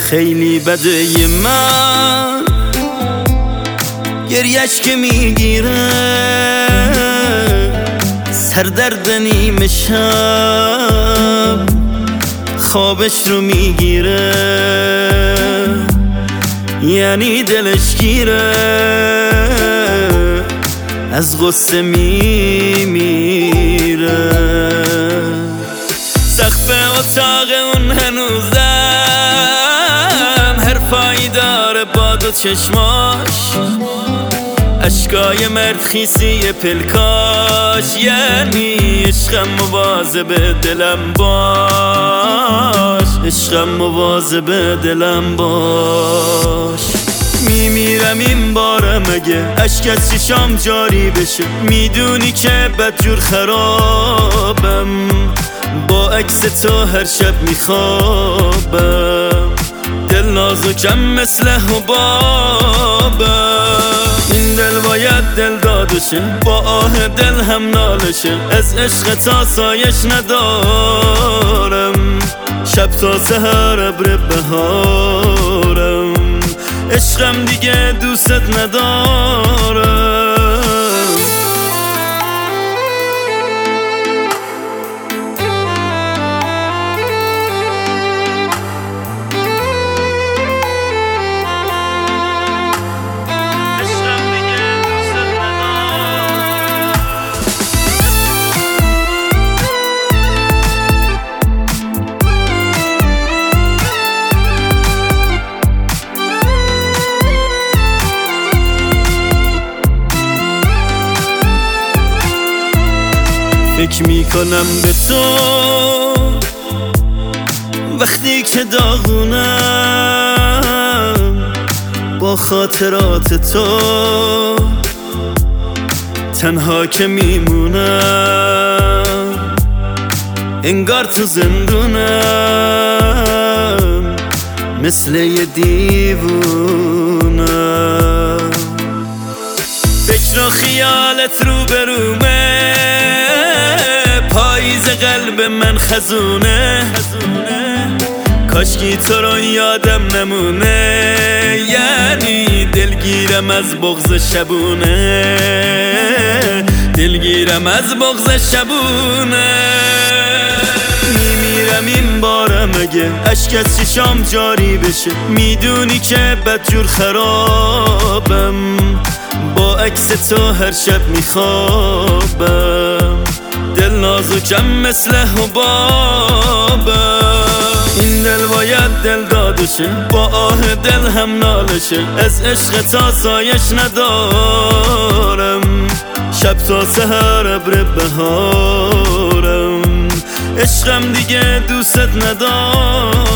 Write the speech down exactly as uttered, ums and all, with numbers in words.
خیلی بده من گریش که میگیره، سردرد نیمه شب خوابش رو میگیره، یعنی دلش گیره، از غصه میمیره. سقف اتاق اون هنوزم حرفایی داره با دو چشماش، اشکای مرد خیسی پلکاش، یعنی عشقم مواظب دلم باش، عشقم مواظب دلم باش. میمیرم این بارم اگه اشک از چشام جاری بشه، میدونی که بدجور خرابم، با عکس تو هر شب میخوابم، دل نازکم مثل حبابم. این دل باید دل دادشه، با آه دل هم نالشه، از عشق تا سایش ندارم، شب تا سحر ابر بهارم، عشقم دیگه دوست ندارم. فکر میکنم به تو وقتی که داغونم، با خاطرات تو تنها که میمونم، انگار تو زندونم مثل یه دیوونم. فکر و خیالت رو برومه، پاییز قلب من خزونه، کاشکی تو رو یادم نمونه، یعنی دلگیرم از بغض شبونه، دلگیرم از بغض شبونه. میمیرم این بارم اگه اشک از چشام جاری بشه، میدونی که بدجور خرابم، با عکس تو هر شب میخوابم، دل نازکم مثل حبابم. این دل باید دل دادشه، با آه دل هم نالشه، از عشق تا سایش ندارم، شب تا سحر ابر بهارم، عشقم دیگه دوست ندارم.